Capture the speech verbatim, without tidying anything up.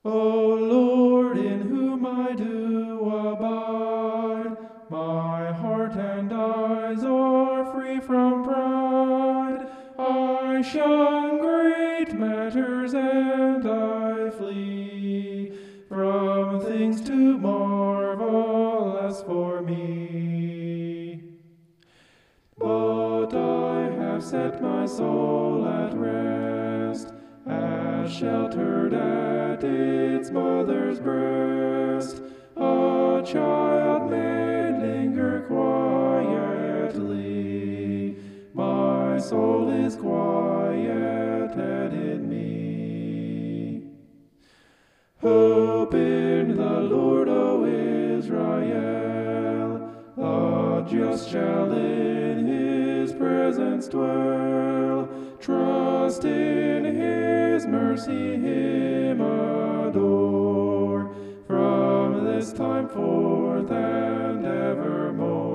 O Lord, in whom I do abide, my heart and eyes are free from pride. I shun great matters and I flee from things too marvelous for me. But I have set my soul at rest, as sheltered at its mother's breast. A child may linger quietly, my soul is quieted in me. Hope in the Lord, O Israel, the just shall in his presence dwell. Trust in his mercy, him adore, from this time forth and evermore.